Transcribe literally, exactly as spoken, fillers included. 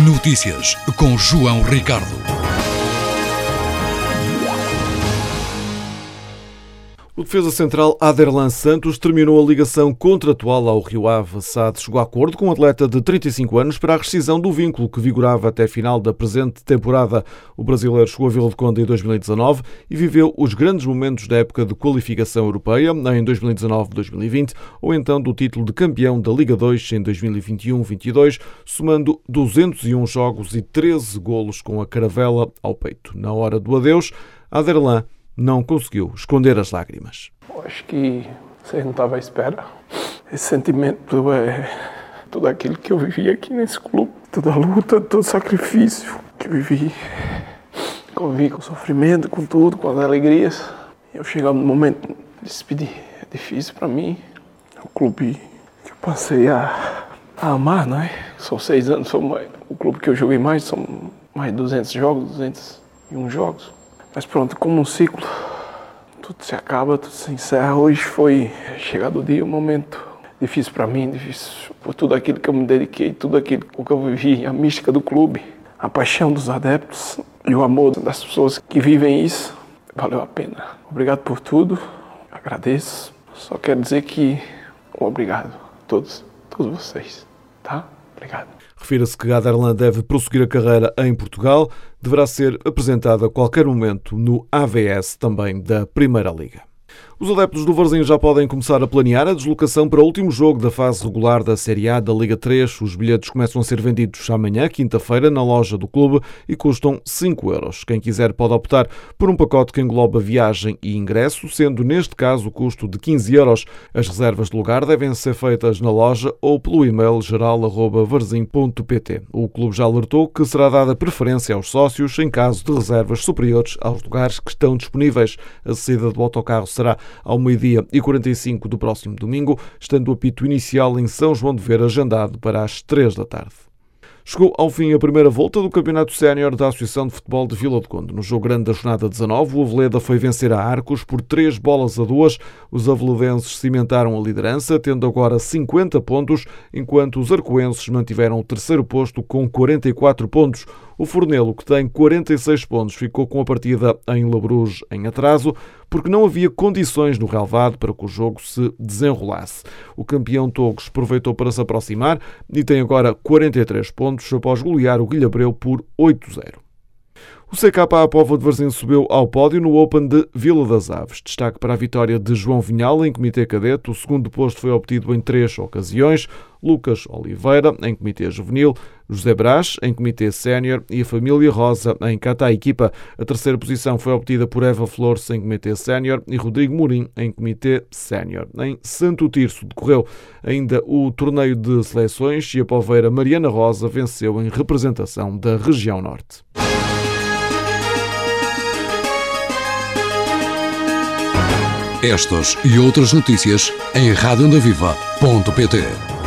Notícias com João Ricardo. O defesa central Aderlan Santos terminou a ligação contratual ao Rio Ave. S A D chegou a acordo com um atleta de trinta e cinco anos para a rescisão do vínculo que vigorava até a final da presente temporada. O brasileiro chegou a Vila de Conde em dois mil e dezanove e viveu os grandes momentos da época de qualificação europeia em dois mil e dezanove a dois mil e vinte ou então do título de campeão da Liga dois em dois mil e vinte e um a vinte e dois, somando duzentos e um jogos e treze golos com a caravela ao peito. Na hora do adeus, Aderlan não conseguiu esconder as lágrimas. Eu acho que você não estava à espera. Esse sentimento é tudo aquilo que eu vivi aqui nesse clube. Toda a luta, todo o sacrifício que eu vivi. Convivi com o sofrimento, com tudo, com as alegrias. Eu chegava no momento de despedir. É difícil para mim. É o clube que eu passei a, a amar, não é? São seis anos, foi o clube que eu joguei mais, são mais de duzentos jogos, duzentos e um jogos. Mas pronto, como um ciclo, tudo se acaba, tudo se encerra. Hoje foi chegado o dia, um momento difícil para mim, difícil por tudo aquilo que eu me dediquei, tudo aquilo que eu vivi, a mística do clube, a paixão dos adeptos e o amor das pessoas que vivem isso, valeu a pena. Obrigado por tudo, agradeço. Só quero dizer que um obrigado a todos, todos vocês, tá? Obrigado. Refira-se que Aderlan deve prosseguir a carreira em Portugal, deverá ser apresentado a qualquer momento no A V S também da Primeira Liga. Os adeptos do Varzim já podem começar a planear a deslocação para o último jogo da fase regular da Série A da Liga três. Os bilhetes começam a ser vendidos amanhã, quinta-feira, na loja do clube e custam cinco euros. Quem quiser pode optar por um pacote que engloba viagem e ingresso, sendo neste caso o custo de quinze euros. As reservas de lugar devem ser feitas na loja ou pelo e-mail geral arroba varzim ponto pt. O clube já alertou que será dada preferência aos sócios em caso de reservas superiores aos lugares que estão disponíveis. A saída do autocarro será ao meio-dia e quarenta e cinco do próximo domingo, estando o apito inicial em São João de Ver agendado para as três da tarde. Chegou ao fim a primeira volta do Campeonato Sénior da Associação de Futebol de Vila de Conde. No jogo grande da jornada dezanove, o Aveleda foi vencer a Arcos por três bolas a duas. Os aveledenses cimentaram a liderança, tendo agora cinquenta pontos, enquanto os arcoenses mantiveram o terceiro posto com quarenta e quatro pontos. O Fornelo, que tem quarenta e seis pontos, ficou com a partida em Labruge em atraso, porque não havia condições no relvado para que o jogo se desenrolasse. O campeão Togos aproveitou para se aproximar e tem agora quarenta e três pontos após golear o Guilhabreu por oito a zero. O C K A Póvoa de Varzim subiu ao pódio no Open de Vila das Aves. Destaque para a vitória de João Vinhal em Comitê Cadete. O segundo posto foi obtido em três ocasiões. Lucas Oliveira em Comitê Juvenil, José Brás em Comitê Sénior e a família Rosa em Cata Equipa. A terceira posição foi obtida por Eva Flores em Comitê Sénior e Rodrigo Mourim em Comitê Sénior. Em Santo Tirso decorreu ainda o torneio de seleções e a poveira Mariana Rosa venceu em representação da região norte. Estas e outras notícias em rádio onda viva ponto pt.